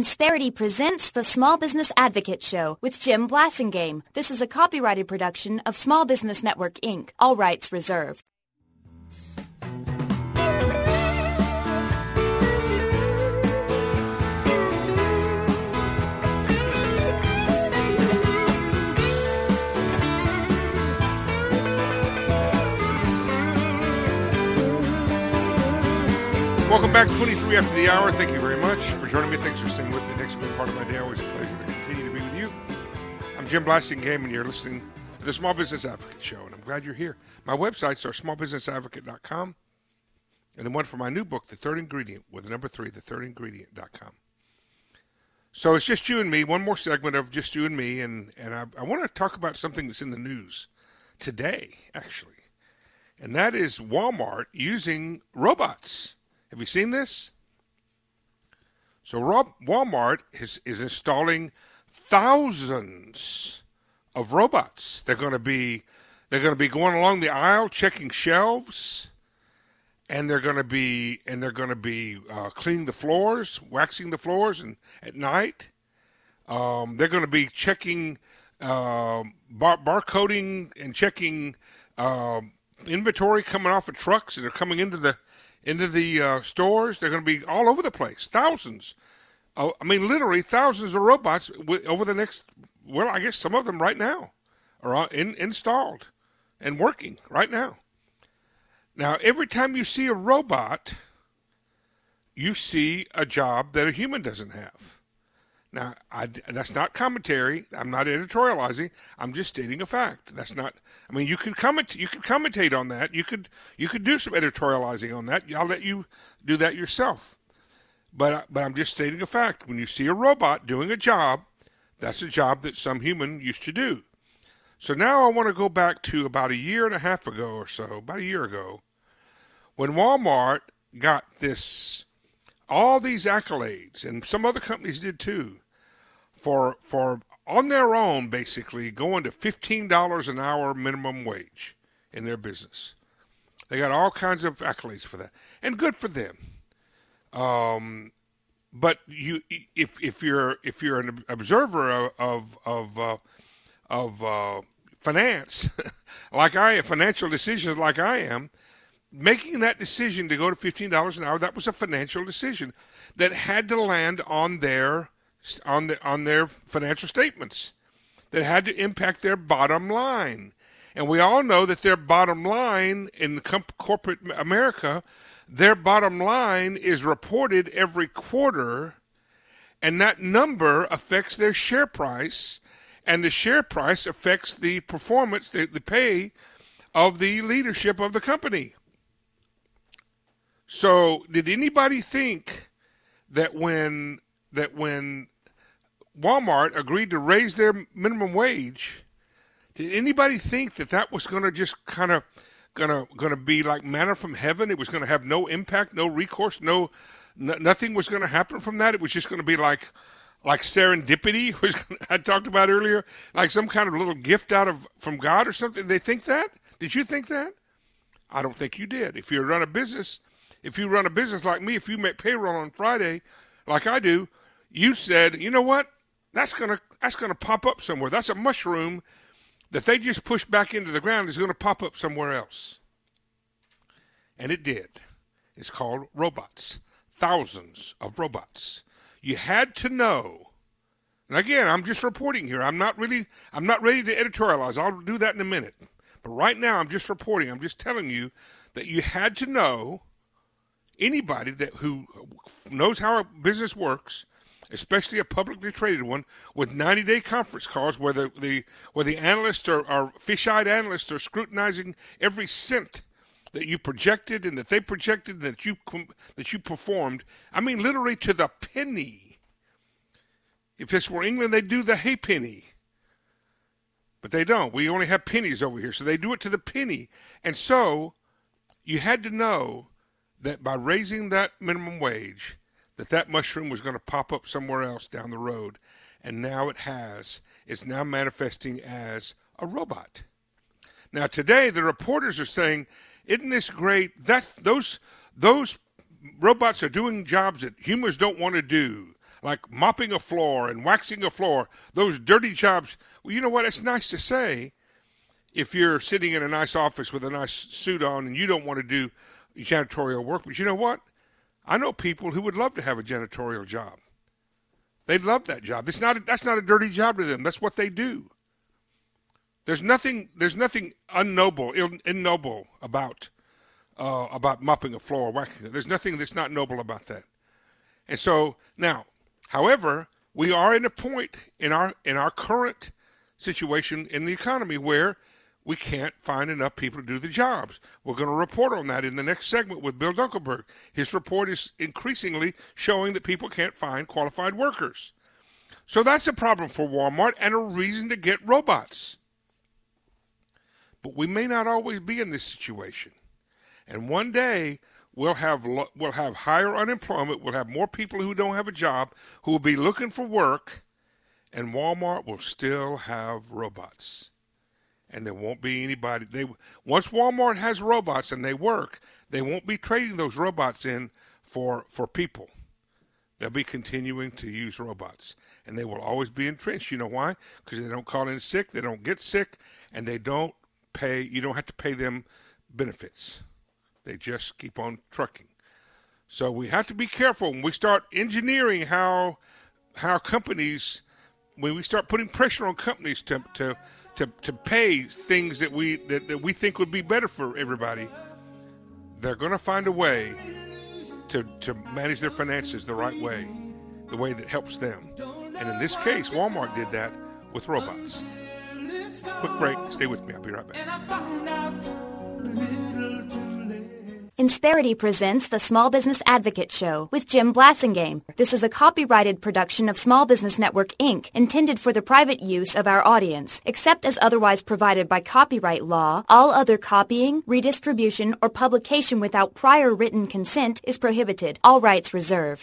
Insperity presents the Small Business Advocate Show with Jim Blasingame. This is a copyrighted production of Small Business Network, Inc., all rights reserved. Welcome back, 23 after the hour. Thank you very much for joining me. Thanks for staying with me. Thanks for being part of my day. Always a pleasure to continue to be with you. I'm Jim Blasingame, and you're listening to the Small Business Advocate Show, and I'm glad you're here. My websites are smallbusinessadvocate.com, and the one for my new book, The Third Ingredient, with the number 3, thethirdingredient.com. So it's just you and me, one more segment of just you and me, and I want to talk about something that's in the news today, actually, and that is Walmart using robots. Have you seen this? So Walmart is installing thousands of robots. They're going to be going along the aisle checking shelves, and they're going to be cleaning the floors, waxing the floors, and at night they're going to be checking barcoding and checking inventory coming off of trucks that are coming into the stores. They're going to be all over the place. Thousands. Literally thousands of robots over the next, I guess some of them right now are installed and working right now. Now, every time you see a robot, you see a job that a human doesn't have. Now, that's not commentary. I'm not editorializing. I'm just stating a fact. That's not. You could commentate on that. You could do some editorializing on that. I'll let you do that yourself. But I'm just stating a fact. When you see a robot doing a job, that's a job that some human used to do. So now I want to go back to about a year and a half ago or so, about a year ago, when Walmart got all these accolades, and some other companies did too, for on their own basically going to $15 an hour minimum wage in their business. They got all kinds of accolades for that, and good for them. But if you're an observer of finance, financial decisions like I am, making that decision to go to $15 an hour, that was a financial decision that had to land on their financial statements, that had to impact their bottom line. And we all know that their bottom line in corporate America, their bottom line is reported every quarter, and that number affects their share price, and the share price affects the performance, the pay of the leadership of the company. So did anybody think that when Walmart agreed to raise their minimum wage, did anybody think that was going to just kind of going to be like manna from heaven? It was going to have no impact, no recourse, nothing was going to happen from that. It was just going to be like serendipity I talked about earlier, like some kind of little gift from God or something. Did they think that? Did you think that? I don't think you did. If you run a business like me, if you make payroll on Friday, like I do, you said, you know what? That's gonna pop up somewhere. That's a mushroom that they just pushed back into the ground is going to pop up somewhere else. And it did. It's called robots. Thousands of robots. You had to know. And again, I'm just reporting here. I'm not ready to editorialize. I'll do that in a minute. But right now, I'm just reporting. I'm just telling you that you had to know, anybody who knows how a business works, especially a publicly traded one, with 90-day conference calls where the analysts are fish-eyed analysts are scrutinizing every cent that you projected and that they projected that you performed. Literally to the penny. If this were England, they'd do the halfpenny. But they don't. We only have pennies over here, so they do it to the penny. And so you had to know that by raising that minimum wage, that mushroom was going to pop up somewhere else down the road, and now it has. It's now manifesting as a robot. Now today, the reporters are saying, "Isn't this great? Those robots are doing jobs that humans don't want to do, like mopping a floor and waxing a floor, those dirty jobs. Well, you know what? It's nice to say if you're sitting in a nice office with a nice suit on and you don't want to do janitorial work. But you know what? I know people who would love to have a janitorial job. They'd love that job. That's not a dirty job to them. That's what they do. There's nothing ignoble about mopping a floor or waxing it. There's nothing that's not noble about that. And so now, however, we are in a point in our current situation in the economy where we can't find enough people to do the jobs. We're going to report on that in the next segment with Bill Dunkelberg. His report is increasingly showing that people can't find qualified workers. So that's a problem for Walmart and a reason to get robots. But we may not always be in this situation. And one day we'll have higher unemployment. We'll have more people who don't have a job who will be looking for work, and Walmart will still have robots. And there won't be anybody. Once Walmart has robots and they work, they won't be trading those robots in for people. They'll be continuing to use robots. And they will always be entrenched. You know why? Because they don't call in sick, they don't get sick, and they don't pay. You don't have to pay them benefits. They just keep on trucking. So we have to be careful when we start engineering how companies, when we start putting pressure on companies to pay things that we think would be better for everybody. They're going to find a way to manage their finances the right way, the way that helps them. And in this case, Walmart did that with robots. Quick break. Stay with me. I'll be right back. Insperity presents the Small Business Advocate Show with Jim Blasingame. This is a copyrighted production of Small Business Network, Inc., intended for the private use of our audience. Except as otherwise provided by copyright law, all other copying, redistribution, or publication without prior written consent is prohibited. All rights reserved.